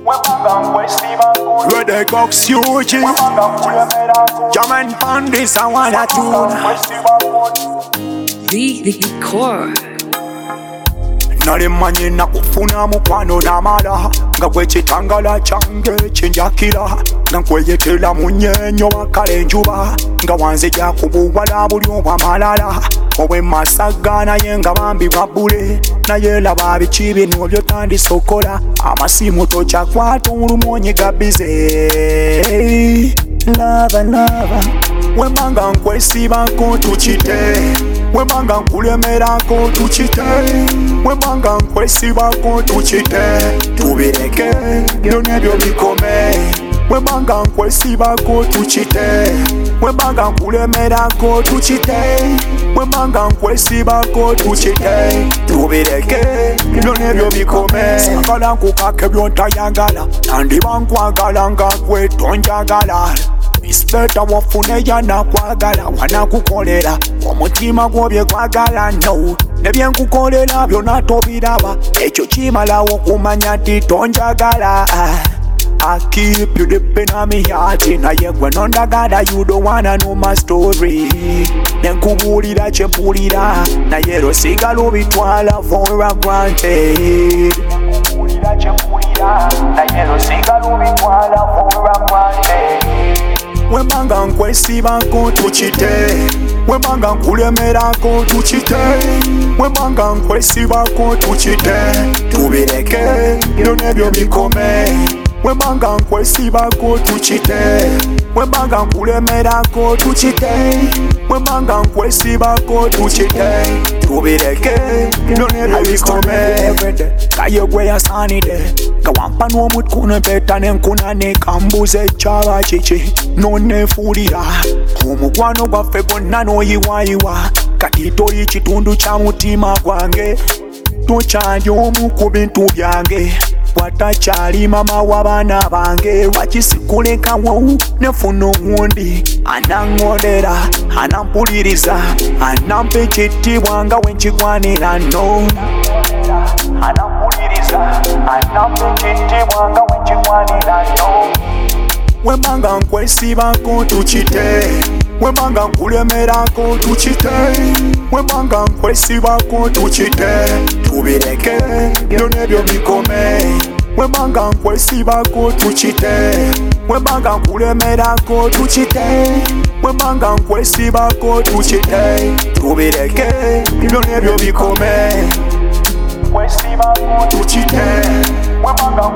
Where the cocks huge, German pandis I wanna tune. The core. Nali manyi na kufuna mukwano n'amala nga gwe kitangala kyange kyenjakira nga nkweyetera munyenyo wakala enjuba nga wanzija kubuwala buli obwamalala obw'emasaga naye nga bambi bwabbule naye laba biki bino by'otandisokola amasimu tokyakwata olumonyi gabize lava wembanga nkwesibako tukite wembanga nkulemerako tukite wembanga nkwesibako tukite tubireke byonna ebyo bikome wembanga nkwesibako tukite wembanga nkulemerako tukite wembanga nkwesibako tukite tubireke byonna ebyo bikome sagala nkukaka ebyontayagala nandiba nkwagala nga gwe tonjagala It's better wafune yanakwagala wanakukolera omutima gwobye kwagala no nebyenkukolera byonna tobiraba ekyo kimalawo kumanya ti tonjagala I keep you deep in my heart naye gwe nondagala you don't wanna know my story nenkubulira kyempulira naye losigala obitwala for granted nenkubulira kyempulira naye losigala obitwala for granted wembanga nkwesibako tukite wembanga nkulemerako tukite wembanga nkwesibako tukite tubireke byonna ebyo bikome wembanga nkwesibako tukite wembanga nkulemerako tukite wembanga nkwesibako tukite tubireke byonna ebyo bikome kaye gwe yasanide nga wampa n'omutwe mpeta nenkuna nekambuza ekyaba kiki nonefuulira omukwano gwaffe gwonna n'oyiwayiwa kati toli kitundu kya mutima gwange tokyali omu ku bintu byange watakyali mama w'abaana bange wakisikulekawo nefuna ogundi anaŋŋondera anampuliriza anampa ekitiibwa nga wenkigwanira no anampuliriza anampa ekitiibwa nga wenkigwanira no wembanga nkwesibako tukite wembanga nkulemerako tukite wembanga nkwesibako tukite tubireke byonna ebyo bikome wembanga nkwesibako tukite wembanga nkulemerako tukite wembanga nkwesibako tukite tubireke byonna ebyo bikome nkwesibako tukite wembanga